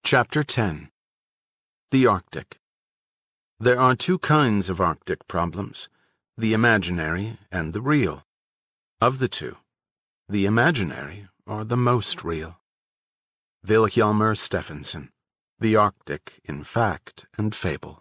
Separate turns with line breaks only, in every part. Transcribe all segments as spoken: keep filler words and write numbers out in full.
Chapter ten. The Arctic. There are two kinds of Arctic problems, the imaginary and the real. Of the two, the imaginary are the most real. Vilhjalmur Stefansson, The Arctic in Fact and Fable.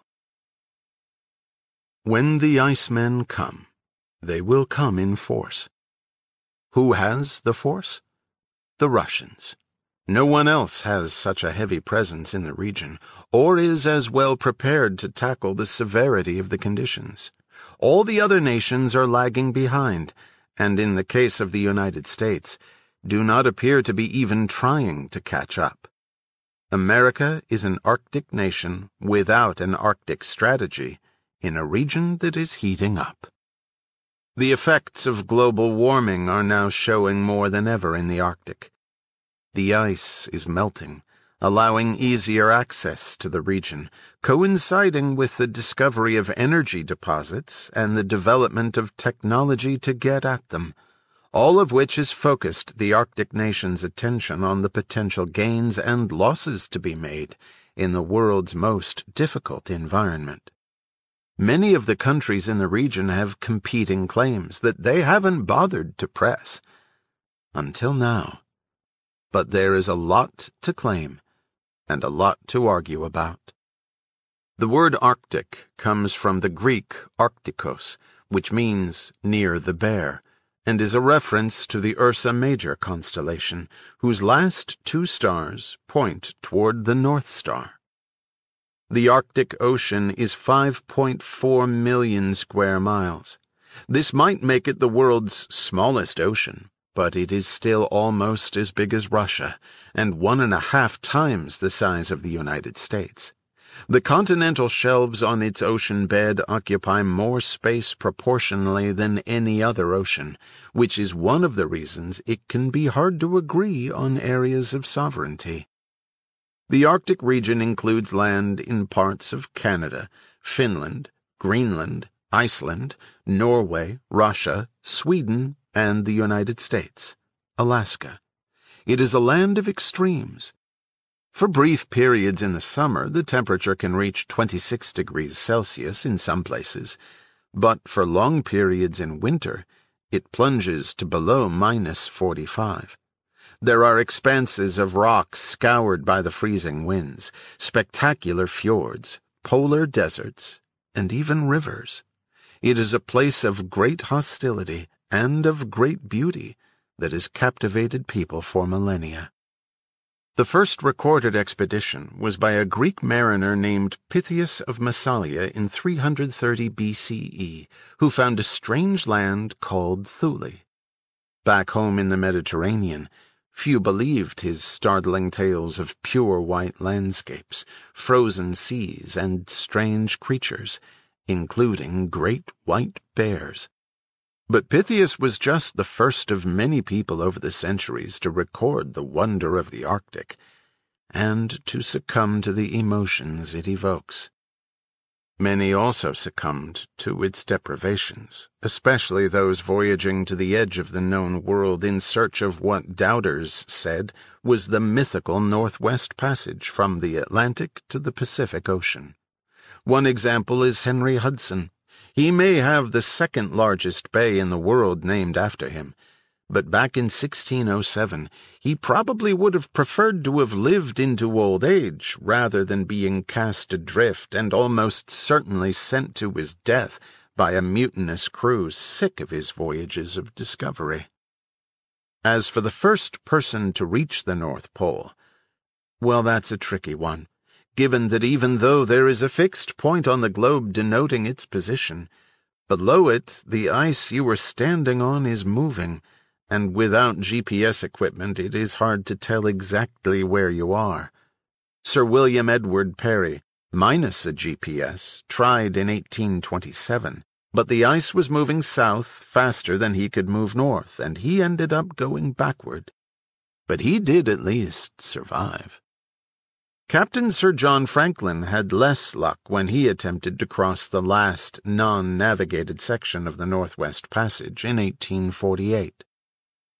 When the icemen come, they will come in force. Who has the force? The Russians. No one else has such a heavy presence in the region, or is as well prepared to tackle the severity of the conditions. All the other nations are lagging behind, and in the case of the United States, do not appear to be even trying to catch up. America is an Arctic nation without an Arctic strategy in a region that is heating up. The effects of global warming are now showing more than ever in the Arctic. The ice is melting, allowing easier access to the region, coinciding with the discovery of energy deposits and the development of technology to get at them, all of which has focused the Arctic nations' attention on the potential gains and losses to be made in the world's most difficult environment. Many of the countries in the region have competing claims that they haven't bothered to press. Until now. But there is a lot to claim, and a lot to argue about. The word Arctic comes from the Greek Arctikos, which means near the bear, and is a reference to the Ursa Major constellation, whose last two stars point toward the North Star. The Arctic Ocean is five point four million square miles. This might make it the world's smallest ocean, but it is still almost as big as Russia, and one and a half times the size of the United States. The continental shelves on its ocean bed occupy more space proportionally than any other ocean, which is one of the reasons it can be hard to agree on areas of sovereignty. The Arctic region includes land in parts of Canada, Finland, Greenland, Iceland, Norway, Russia, Sweden, and the United States, Alaska. It is a land of extremes. For brief periods in the summer, the temperature can reach twenty-six degrees Celsius in some places, but for long periods in winter, it plunges to below minus forty-five. There are expanses of rock scoured by the freezing winds, spectacular fjords, polar deserts, and even rivers. It is a place of great hostility and of great beauty that has captivated people for millennia. The first recorded expedition was by a Greek mariner named Pytheas of Massalia in three hundred thirty B C E, who found a strange land called Thule. Back home in the Mediterranean, few believed his startling tales of pure white landscapes, frozen seas, and strange creatures, including great white bears. But Pytheas was just the first of many people over the centuries to record the wonder of the Arctic, and to succumb to the emotions it evokes. Many also succumbed to its deprivations, especially those voyaging to the edge of the known world in search of what doubters said was the mythical Northwest Passage from the Atlantic to the Pacific Ocean. One example is Henry Hudson. He may have the second largest bay in the world named after him, but back in sixteen oh seven he probably would have preferred to have lived into old age rather than being cast adrift and almost certainly sent to his death by a mutinous crew sick of his voyages of discovery. As for the first person to reach the North Pole, well, that's a tricky one, given that even though there is a fixed point on the globe denoting its position, below it the ice you are standing on is moving, and without G P S equipment it is hard to tell exactly where you are. Sir William Edward Parry, minus a G P S, tried in eighteen twenty-seven, but the ice was moving south faster than he could move north, and he ended up going backward. But he did at least survive. Captain Sir John Franklin had less luck when he attempted to cross the last non-navigated section of the Northwest Passage in eighteen forty-eight.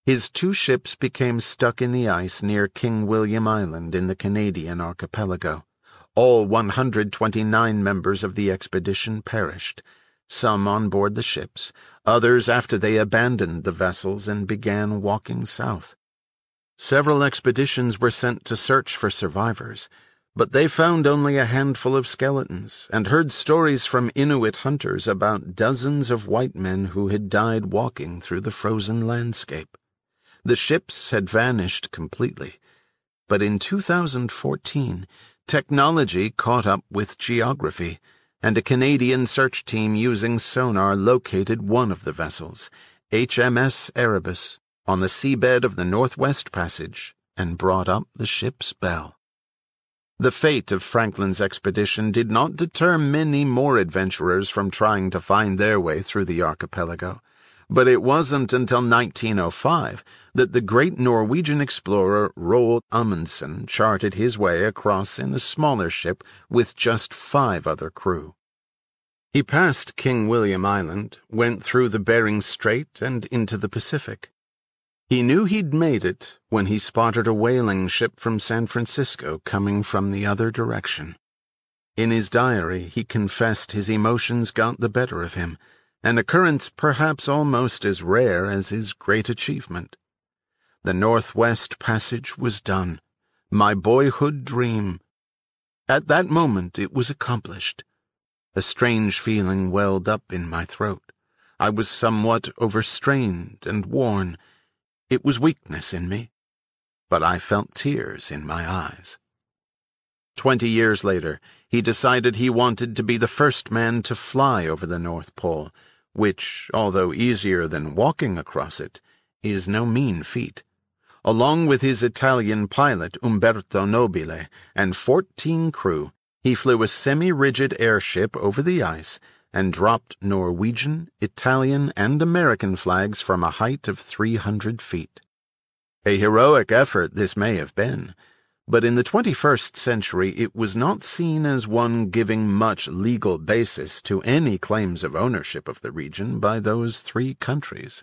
His two ships became stuck in the ice near King William Island in the Canadian archipelago. All one hundred twenty-nine members of the expedition perished, some on board the ships, others after they abandoned the vessels and began walking south. Several expeditions were sent to search for survivors, but they found only a handful of skeletons and heard stories from Inuit hunters about dozens of white men who had died walking through the frozen landscape. The ships had vanished completely, but in two thousand fourteen, technology caught up with geography, and a Canadian search team using sonar located one of the vessels, H M S Erebus, on the seabed of the Northwest Passage and brought up the ship's bell. The fate of Franklin's expedition did not deter many more adventurers from trying to find their way through the archipelago, but it wasn't until nineteen oh five that the great Norwegian explorer Roald Amundsen charted his way across in a smaller ship with just five other crew. He passed King William Island, went through the Bering Strait and into the Pacific. He knew he'd made it when he spotted a whaling ship from San Francisco coming from the other direction. In his diary, he confessed his emotions got the better of him, an occurrence perhaps almost as rare as his great achievement. The Northwest Passage was done, my boyhood dream. At that moment it was accomplished. A strange feeling welled up in my throat. I was somewhat overstrained and worn. It was weakness in me, but I felt tears in my eyes. Twenty years later, he decided he wanted to be the first man to fly over the North Pole, which, although easier than walking across it, is no mean feat. Along with his Italian pilot Umberto Nobile and fourteen crew, he flew a semi-rigid airship over the ice and dropped Norwegian, Italian, and American flags from a height of three hundred feet. A heroic effort this may have been, but in the twenty-first century it was not seen as one giving much legal basis to any claims of ownership of the region by those three countries.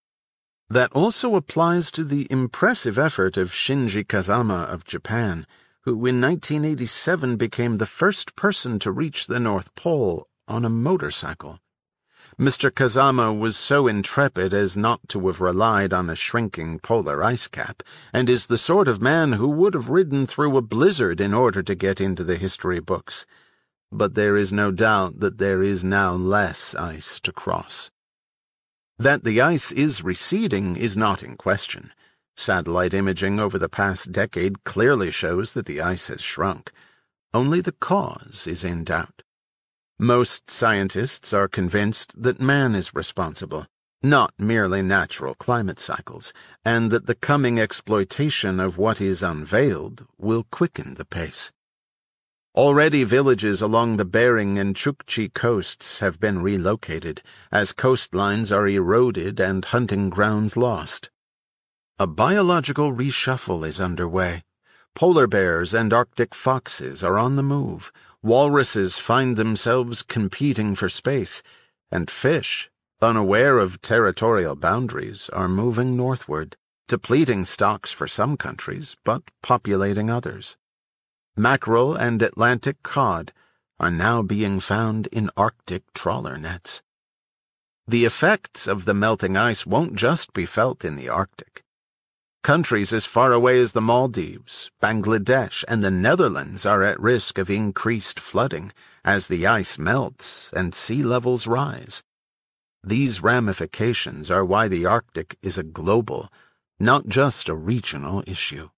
That also applies to the impressive effort of Shinji Kazama of Japan, who in nineteen eighty-seven became the first person to reach the North Pole on a motorcycle. Mister Kazama was so intrepid as not to have relied on a shrinking polar ice cap, and is the sort of man who would have ridden through a blizzard in order to get into the history books. But there is no doubt that there is now less ice to cross. That the ice is receding is not in question. Satellite imaging over the past decade clearly shows that the ice has shrunk. Only the cause is in doubt. Most scientists are convinced that man is responsible, not merely natural climate cycles, and that the coming exploitation of what is unveiled will quicken the pace. Already villages along the Bering and Chukchi coasts have been relocated, as coastlines are eroded and hunting grounds lost. A biological reshuffle is underway. Polar bears and Arctic foxes are on the move. Walruses find themselves competing for space, and fish, unaware of territorial boundaries, are moving northward, depleting stocks for some countries, but populating others. Mackerel and Atlantic cod are now being found in Arctic trawler nets. The effects of the melting ice won't just be felt in the Arctic. Countries as far away as the Maldives, Bangladesh, and the Netherlands are at risk of increased flooding as the ice melts and sea levels rise. These ramifications are why the Arctic is a global, not just a regional issue.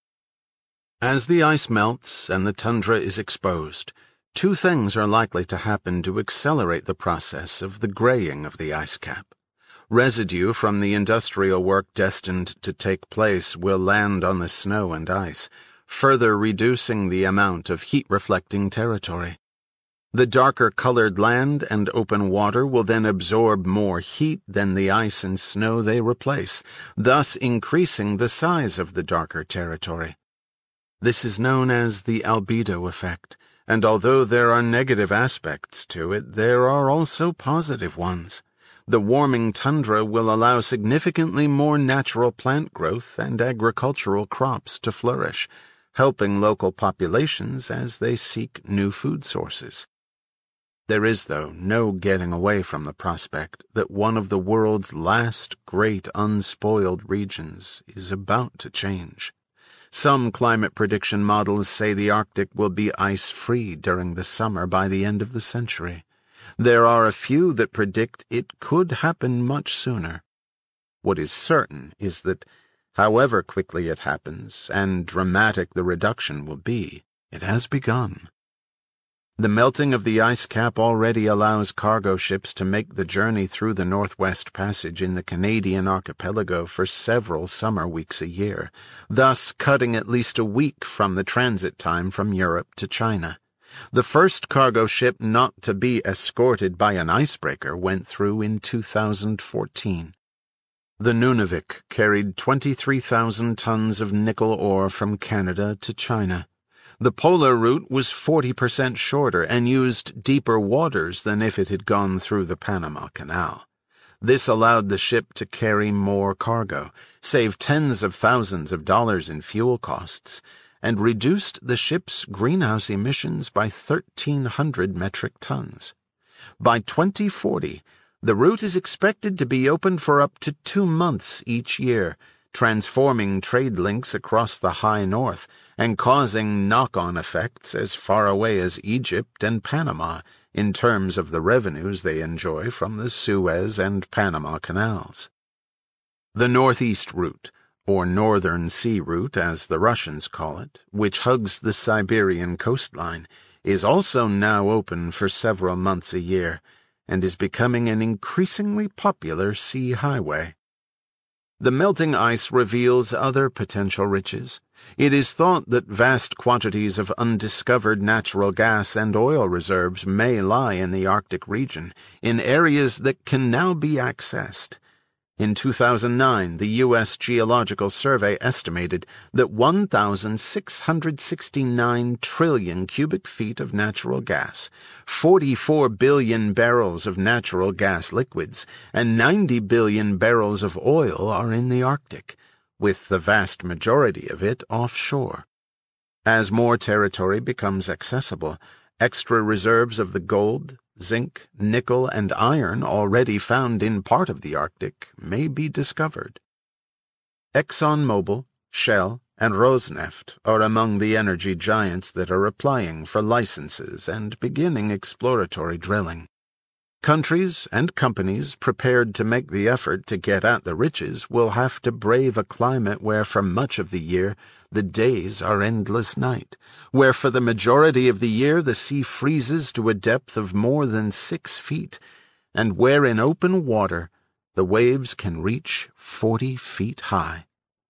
As the ice melts and the tundra is exposed, two things are likely to happen to accelerate the process of the graying of the ice cap. Residue from the industrial work destined to take place will land on the snow and ice, further reducing the amount of heat-reflecting territory. The darker-colored land and open water will then absorb more heat than the ice and snow they replace, thus increasing the size of the darker territory. This is known as the albedo effect, and although there are negative aspects to it, there are also positive ones. The warming tundra will allow significantly more natural plant growth and agricultural crops to flourish, helping local populations as they seek new food sources. There is, though, no getting away from the prospect that one of the world's last great unspoiled regions is about to change. Some climate prediction models say the Arctic will be ice-free during the summer by the end of the century. There are a few that predict it could happen much sooner. What is certain is that, however quickly it happens and dramatic the reduction will be, it has begun. The melting of the ice cap already allows cargo ships to make the journey through the Northwest Passage in the Canadian archipelago for several summer weeks a year, thus cutting at least a week from the transit time from Europe to China. The first cargo ship not to be escorted by an icebreaker went through in two thousand fourteen. The Nunavik carried twenty-three thousand tons of nickel ore from Canada to China. The polar route was forty percent shorter and used deeper waters than if it had gone through the Panama Canal. This allowed the ship to carry more cargo, save tens of thousands of dollars in fuel costs, and reduced the ship's greenhouse emissions by thirteen hundred metric tons. By twenty forty, the route is expected to be opened for up to two months each year, transforming trade links across the high north and causing knock-on effects as far away as Egypt and Panama in terms of the revenues they enjoy from the Suez and Panama canals. The Northeast Route, or Northern Sea Route as the Russians call it, which hugs the Siberian coastline, is also now open for several months a year and is becoming an increasingly popular sea highway. The melting ice reveals other potential riches. It is thought that vast quantities of undiscovered natural gas and oil reserves may lie in the Arctic region, in areas that can now be accessed. In two thousand nine, the U S Geological Survey estimated that one thousand six hundred sixty-nine trillion cubic feet of natural gas, forty-four billion barrels of natural gas liquids, and ninety billion barrels of oil are in the Arctic, with the vast majority of it offshore. As more territory becomes accessible, extra reserves of the gold, zinc, nickel, and iron already found in part of the Arctic may be discovered. ExxonMobil, Shell, and Rosneft are among the energy giants that are applying for licenses and beginning exploratory drilling. Countries and companies prepared to make the effort to get at the riches will have to brave a climate where for much of the year the days are endless night, where for the majority of the year the sea freezes to a depth of more than six feet, and where in open water the waves can reach forty feet high.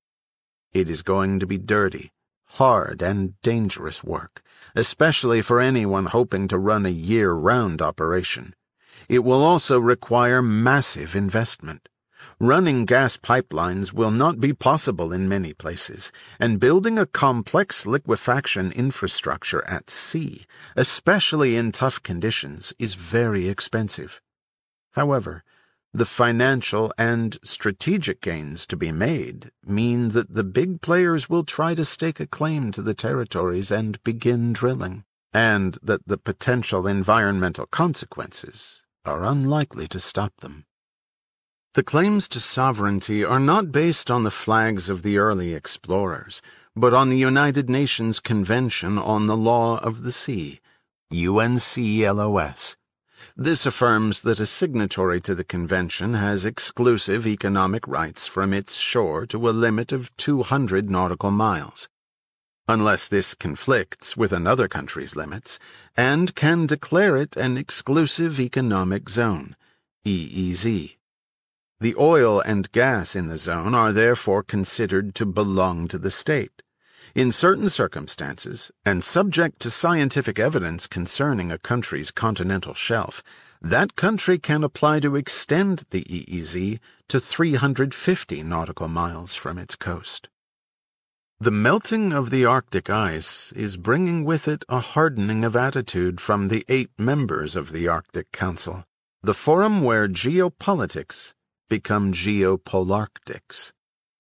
It is going to be dirty, hard, and dangerous work, especially for anyone hoping to run a year-round operation. It will also require massive investment. Running gas pipelines will not be possible in many places, and building a complex liquefaction infrastructure at sea, especially in tough conditions, is very expensive. However, the financial and strategic gains to be made mean that the big players will try to stake a claim to the territories and begin drilling, and that the potential environmental consequences are unlikely to stop them. The claims to sovereignty are not based on the flags of the early explorers, but on the United Nations Convention on the Law of the Sea, U N C L O S. This affirms that a signatory to the convention has exclusive economic rights from its shore to a limit of two hundred nautical miles, unless this conflicts with another country's limits, and can declare it an exclusive economic zone, E E Z. The oil and gas in the zone are therefore considered to belong to the state. In certain circumstances, and subject to scientific evidence concerning a country's continental shelf, that country can apply to extend the E E Z to three hundred fifty nautical miles from its coast. The melting of the Arctic ice is bringing with it a hardening of attitude from the eight members of the Arctic Council. the forum where geopolitics become geopolarctics.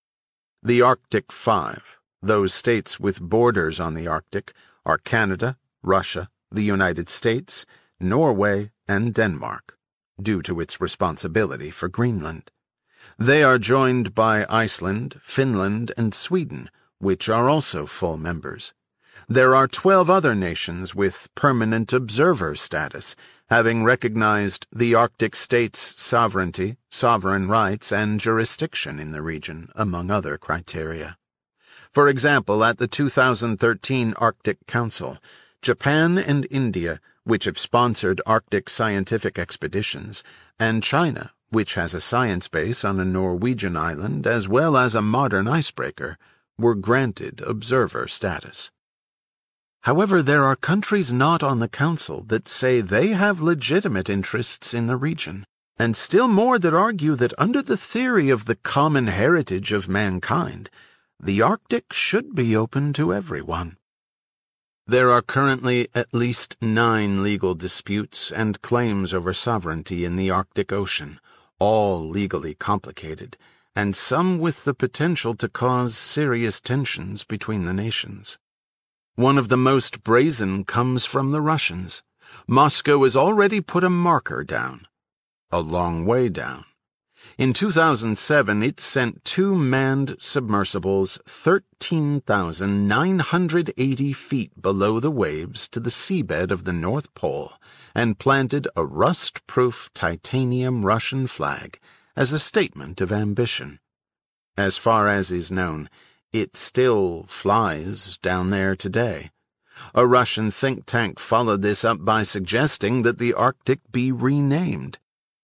The Arctic Five, those states with borders on the Arctic, are Canada, Russia, the United States, Norway, and Denmark, due to its responsibility for Greenland. They are joined by Iceland, Finland, and Sweden, which are also full members. There are twelve other nations with permanent observer status, having recognized the Arctic states' sovereignty, sovereign rights, and jurisdiction in the region, among other criteria. For example, at the two thousand thirteen Arctic Council, Japan and India, which have sponsored Arctic scientific expeditions, and China, which has a science base on a Norwegian island as well as a modern icebreaker, were granted observer status. However, there are countries not on the Council that say they have legitimate interests in the region, and still more that argue that under the theory of the common heritage of mankind, the Arctic should be open to everyone. There are currently at least nine legal disputes and claims over sovereignty in the Arctic Ocean, all legally complicated, and some with the potential to cause serious tensions between the nations. One of the most brazen comes from the Russians. Moscow has already put a marker down. A long way down. In two thousand seven, it sent two manned submersibles thirteen thousand nine hundred eighty feet below the waves to the seabed of the North Pole and planted a rust-proof titanium Russian flag as a statement of ambition. As far as is known, it still flies down there today. A Russian think tank followed this up by suggesting that the Arctic be renamed.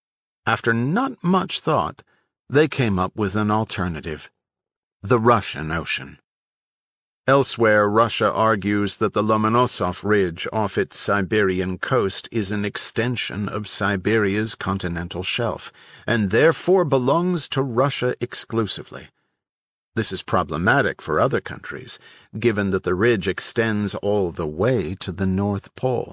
After not much thought, they came up with an alternative: the Russian Ocean. Elsewhere, Russia argues that the Lomonosov Ridge off its Siberian coast is an extension of Siberia's continental shelf, and therefore belongs to Russia exclusively. This is problematic for other countries, given that the ridge extends all the way to the North Pole.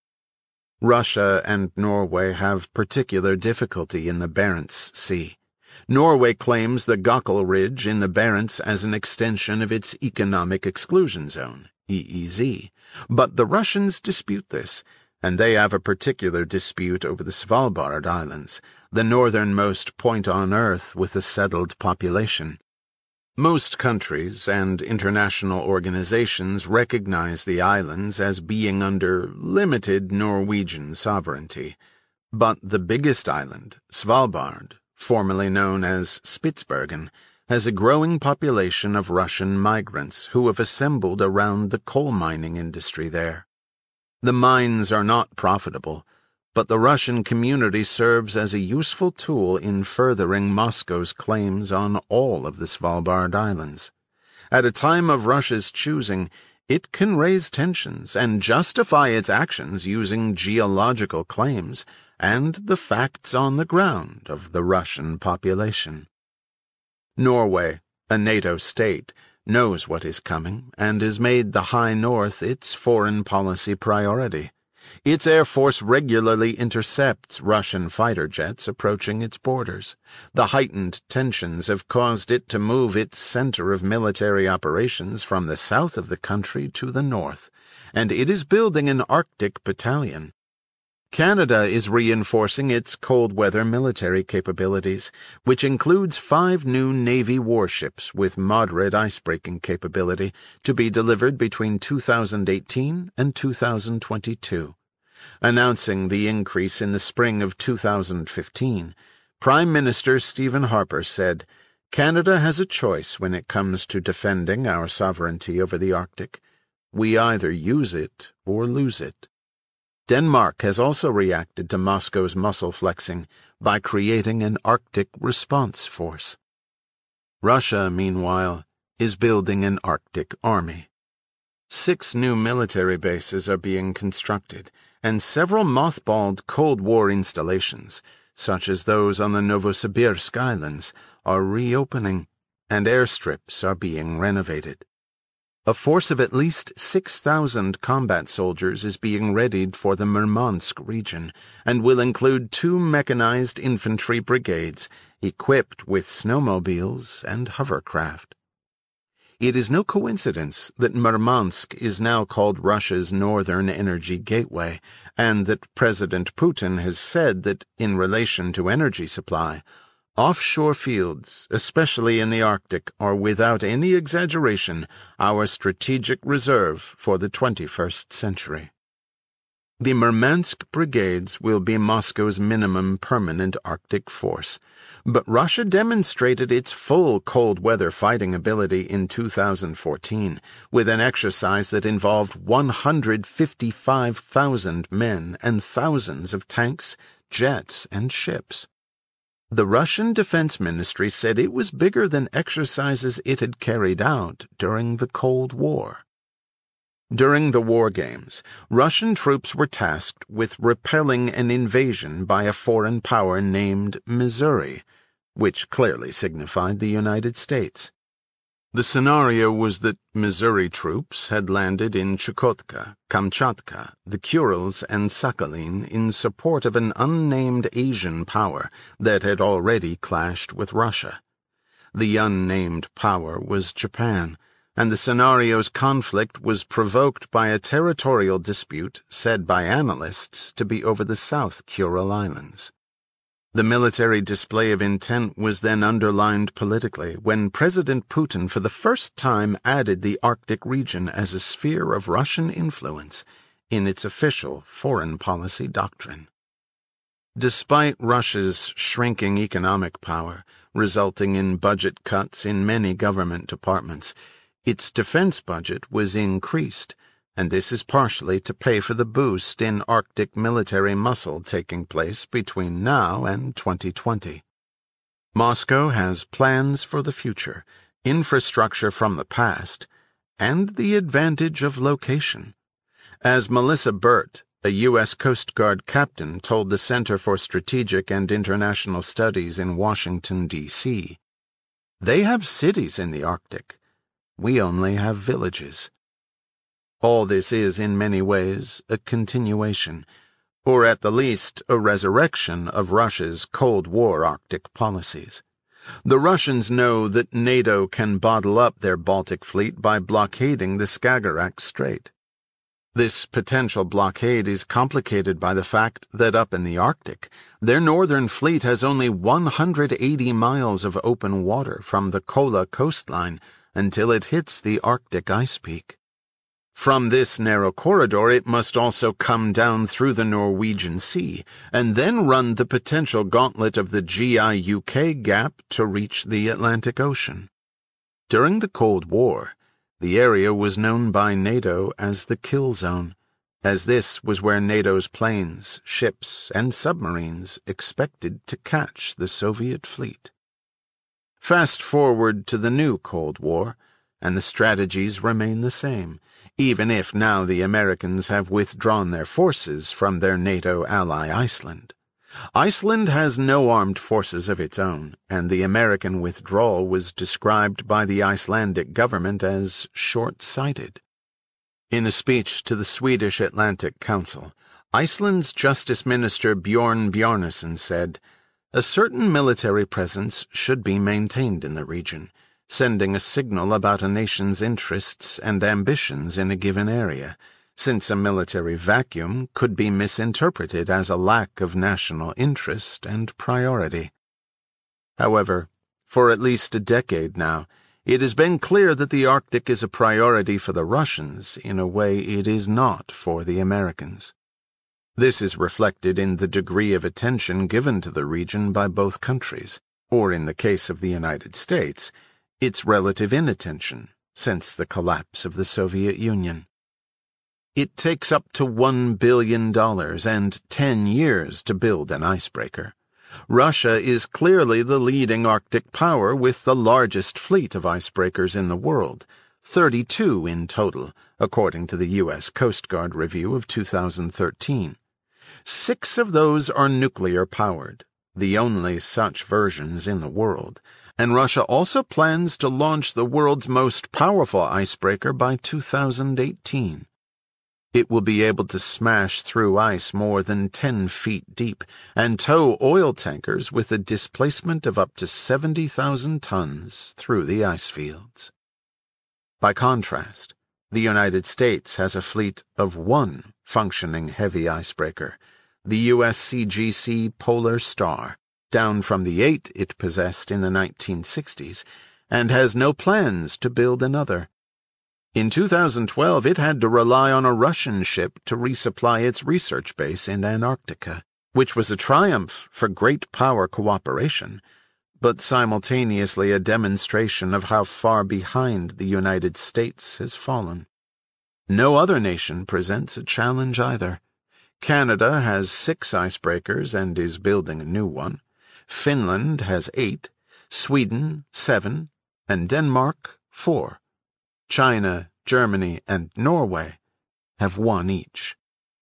Russia and Norway have particular difficulty in the Barents Sea. Norway claims the Gokkel Ridge in the Barents as an extension of its Economic Exclusion Zone, E E Z, but the Russians dispute this, and they have a particular dispute over the Svalbard Islands, the northernmost point on Earth with a settled population. Most countries and international organizations recognize the islands as being under limited Norwegian sovereignty, but the biggest island, Svalbard, formerly known as Spitsbergen, has a growing population of Russian migrants who have assembled around the coal mining industry there. The mines are not profitable, but the Russian community serves as a useful tool in furthering Moscow's claims on all of the Svalbard Islands. At a time of Russia's choosing, it can raise tensions and justify its actions using geological claims and the facts on the ground of the Russian population. Norway, a NATO state, knows what is coming and has made the High North its foreign policy priority. Its Air Force regularly intercepts Russian fighter jets approaching its borders. The heightened tensions have caused it to move its center of military operations from the south of the country to the north, and it is building an Arctic battalion. Canada is reinforcing its cold-weather military capabilities, which includes five new Navy warships with moderate ice-breaking capability to be delivered between two thousand eighteen and two thousand twenty-two. Announcing the increase in the spring of two thousand fifteen, Prime Minister Stephen Harper said, "Canada has a choice when it comes to defending our sovereignty over the Arctic. We either use it or lose it." Denmark has also reacted to Moscow's muscle flexing by creating an Arctic response force. Russia, meanwhile, is building an Arctic army. Six new military bases are being constructed, and several mothballed Cold War installations, such as those on the Novosibirsk Islands, are reopening, and airstrips are being renovated. A force of at least six thousand combat soldiers is being readied for the Murmansk region and will include two mechanized infantry brigades equipped with snowmobiles and hovercraft. It is no coincidence that Murmansk is now called Russia's northern energy gateway, and that President Putin has said that, in relation to energy supply, offshore fields, especially in the Arctic, are without any exaggeration our strategic reserve for the twenty-first century. The Murmansk brigades will be Moscow's minimum permanent Arctic force, but Russia demonstrated its full cold-weather fighting ability in two thousand fourteen with an exercise that involved one hundred fifty-five thousand men and thousands of tanks, jets, and ships. The Russian Defense Ministry said it was bigger than exercises it had carried out during the Cold War. During the war games, Russian troops were tasked with repelling an invasion by a foreign power named Missouri, which clearly signified the United States. The scenario was that Missouri troops had landed in Chukotka, Kamchatka, the Kurils, and Sakhalin in support of an unnamed Asian power that had already clashed with Russia. The unnamed power was Japan, and the scenario's conflict was provoked by a territorial dispute said by analysts to be over the South Kuril Islands. The military display of intent was then underlined politically when President Putin for the first time added the Arctic region as a sphere of Russian influence in its official foreign policy doctrine. Despite Russia's shrinking economic power, resulting in budget cuts in many government departments, its defense budget was increased, and this is partially to pay for the boost in Arctic military muscle taking place between now and twenty twenty. Moscow has plans for the future, infrastructure from the past, and the advantage of location. As Melissa Burt, a U S Coast Guard captain, told the Center for Strategic and International Studies in Washington, D C, "They have cities in the Arctic. We only have villages." All this is, in many ways, a continuation, or at the least a resurrection of Russia's Cold War Arctic policies. The Russians know that NATO can bottle up their Baltic fleet by blockading the Skagerrak Strait. This potential blockade is complicated by the fact that up in the Arctic, their northern fleet has only one hundred eighty miles of open water from the Kola coastline until it hits the Arctic ice peak. From this narrow corridor it must also come down through the Norwegian Sea, and then run the potential gauntlet of the G I U K gap to reach the Atlantic Ocean. During the Cold War, the area was known by NATO as the Kill Zone, as this was where NATO's planes, ships, and submarines expected to catch the Soviet fleet. Fast forward to the new Cold War, and the strategies remain the same, even if now the Americans have withdrawn their forces from their NATO ally Iceland. Iceland has no armed forces of its own, and the American withdrawal was described by the Icelandic government as short-sighted. In a speech to the Swedish Atlantic Council, Iceland's Justice Minister Bjorn Bjarnason said, "A certain military presence should be maintained in the region, sending a signal about a nation's interests and ambitions in a given area, since a military vacuum could be misinterpreted as a lack of national interest and priority." However, for at least a decade now, it has been clear that the Arctic is a priority for the Russians in a way it is not for the Americans. This is reflected in the degree of attention given to the region by both countries, or in the case of the United States, its relative inattention since the collapse of the Soviet Union. It takes up to one billion dollars and ten years to build an icebreaker. Russia is clearly the leading Arctic power with the largest fleet of icebreakers in the world, thirty-two in total, according to the U S Coast Guard review of two thousand thirteen. Six of those are nuclear-powered, the only such versions in the world, and Russia also plans to launch the world's most powerful icebreaker by two thousand eighteen. It will be able to smash through ice more than ten feet deep and tow oil tankers with a displacement of up to seventy thousand tons through the ice fields. By contrast, the United States has a fleet of one functioning heavy icebreaker, the U S C G C Polar Star, down from the eight it possessed in the nineteen sixties, and has no plans to build another. In two thousand twelve, it had to rely on a Russian ship to resupply its research base in Antarctica, which was a triumph for great power cooperation, but simultaneously a demonstration of how far behind the United States has fallen. No other nation presents a challenge either. Canada has six icebreakers and is building a new one. Finland has eight, Sweden seven, and Denmark four. China, Germany, and Norway have one each.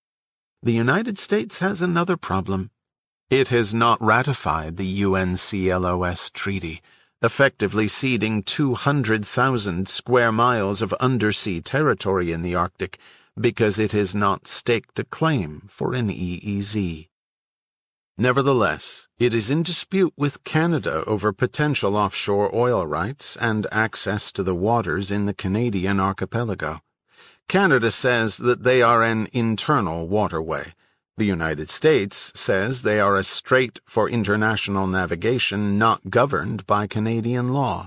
The United States has another problem. It has not ratified the U N C L O S treaty, effectively ceding two hundred thousand square miles of undersea territory in the Arctic because it has not staked a claim for an E E Z. Nevertheless, it is in dispute with Canada over potential offshore oil rights and access to the waters in the Canadian archipelago. Canada says that they are an internal waterway. The United States says they are a strait for international navigation not governed by Canadian law.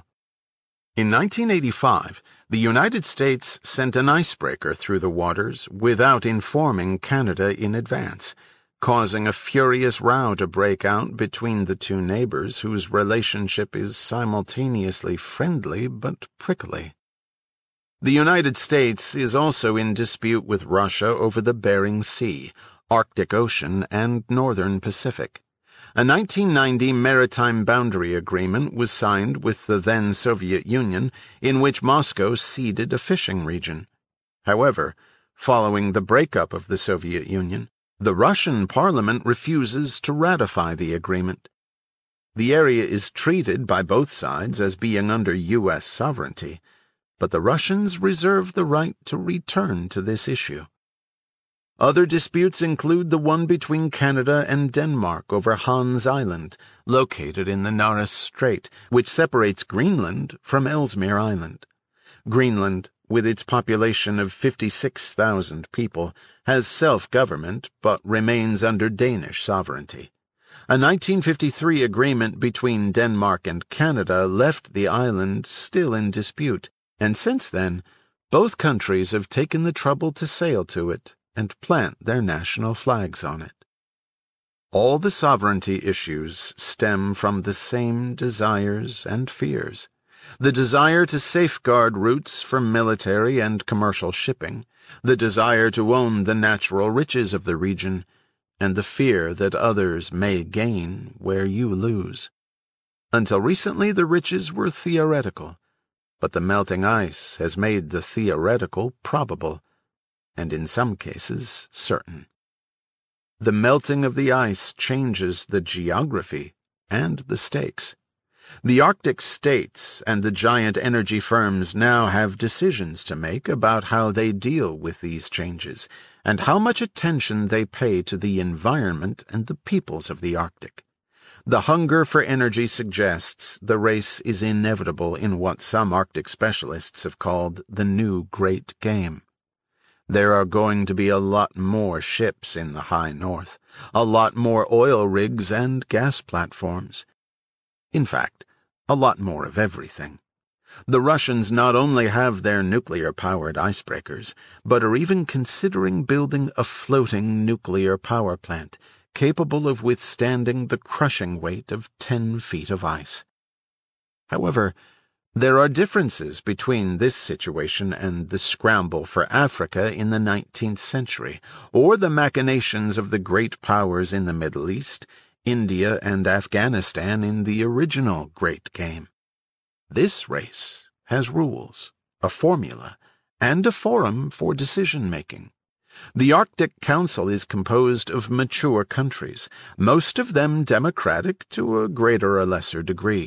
In nineteen eighty-five, the United States sent an icebreaker through the waters without informing Canada in advance, causing a furious row to break out between the two neighbors whose relationship is simultaneously friendly but prickly. The United States is also in dispute with Russia over the Bering Sea, Arctic Ocean, and Northern Pacific. A nineteen ninety maritime boundary agreement was signed with the then Soviet Union, in which Moscow ceded a fishing region. However, following the breakup of the Soviet Union, the Russian parliament refuses to ratify the agreement. The area is treated by both sides as being under U S sovereignty, but the Russians reserve the right to return to this issue. Other disputes include the one between Canada and Denmark over Hans Island, located in the Nares Strait, which separates Greenland from Ellesmere Island. Greenland, with its population of fifty-six thousand people, has self-government but remains under Danish sovereignty. A nineteen fifty-three agreement between Denmark and Canada left the island still in dispute, and since then, both countries have taken the trouble to sail to it and plant their national flags on it. All the sovereignty issues stem from the same desires and fears. The desire to safeguard routes for military and commercial shipping, the desire to own the natural riches of the region, and the fear that others may gain where you lose. Until recently, the riches were theoretical, but the melting ice has made the theoretical probable, and in some cases certain. The melting of the ice changes the geography and the stakes. The Arctic states and the giant energy firms now have decisions to make about how they deal with these changes and how much attention they pay to the environment and the peoples of the Arctic. The hunger for energy suggests the race is inevitable in what some Arctic specialists have called the new Great Game. There are going to be a lot more ships in the high north, a lot more oil rigs and gas platforms. In fact, a lot more of everything. The Russians not only have their nuclear-powered icebreakers, but are even considering building a floating nuclear power plant capable of withstanding the crushing weight of ten feet of ice. However, there are differences between this situation and the scramble for Africa in the nineteenth century, or the machinations of the great powers in the Middle East, India and Afghanistan in the original Great Game. This race has rules, a formula, and a forum for decision-making. The Arctic Council is composed of mature countries, most of them democratic to a greater or lesser degree.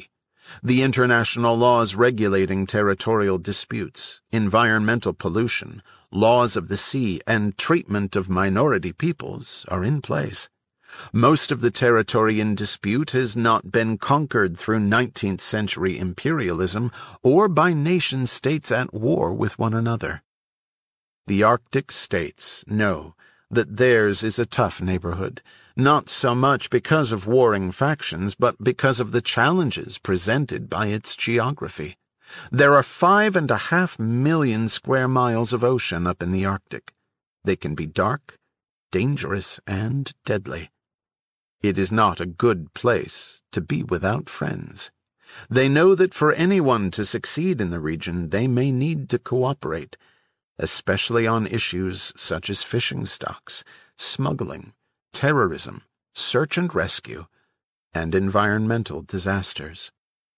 The international laws regulating territorial disputes, environmental pollution, laws of the sea, and treatment of minority peoples are in place. Most of the territory in dispute has not been conquered through nineteenth century imperialism or by nation-states at war with one another. The Arctic states know that theirs is a tough neighborhood, not so much because of warring factions, but because of the challenges presented by its geography. There are five and a half million square miles of ocean up in the Arctic. They can be dark, dangerous, and deadly. It is not a good place to be without friends. They know that for anyone to succeed in the region, they may need to cooperate, especially on issues such as fishing stocks, smuggling, terrorism, search and rescue, and environmental disasters.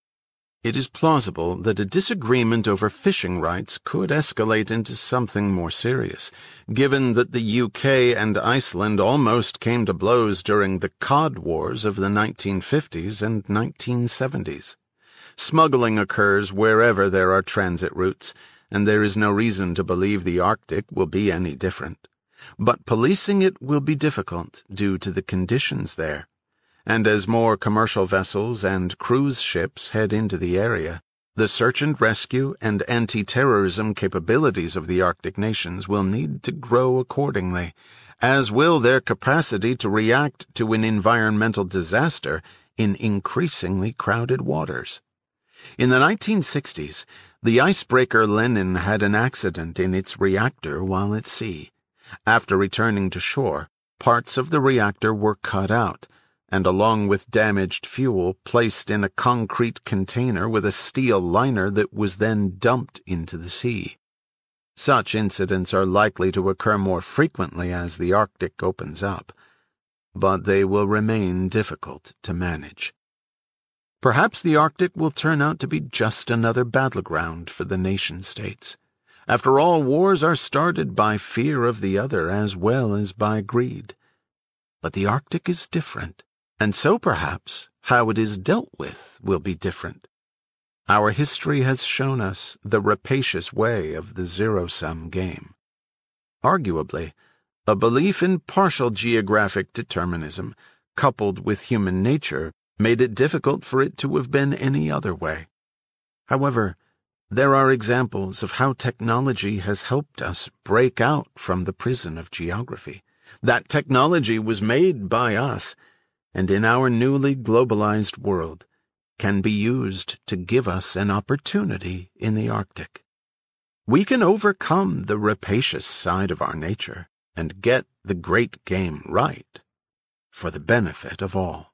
It is plausible that a disagreement over fishing rights could escalate into something more serious, given that the U K and Iceland almost came to blows during the cod wars of the nineteen fifties and nineteen seventies. Smuggling occurs wherever there are transit routes, and there is no reason to believe the Arctic will be any different. But policing it will be difficult due to the conditions there. And as more commercial vessels and cruise ships head into the area, the search and rescue and anti-terrorism capabilities of the Arctic nations will need to grow accordingly, as will their capacity to react to an environmental disaster in increasingly crowded waters. In the nineteen sixties, the icebreaker Lenin had an accident in its reactor while at sea. After returning to shore, parts of the reactor were cut out, and along with damaged fuel placed in a concrete container with a steel liner that was then dumped into the sea. Such incidents are likely to occur more frequently as the Arctic opens up, but they will remain difficult to manage. Perhaps the Arctic will turn out to be just another battleground for the nation-states. After all, wars are started by fear of the other as well as by greed. But the Arctic is different, and so perhaps how it is dealt with will be different. Our history has shown us the rapacious way of the zero-sum game. Arguably, a belief in partial geographic determinism, coupled with human nature, made it difficult for it to have been any other way. However, there are examples of how technology has helped us break out from the prison of geography. That technology was made by us, and in our newly globalized world, can be used to give us an opportunity in the Arctic. We can overcome the rapacious side of our nature and get the great game right for the benefit of all.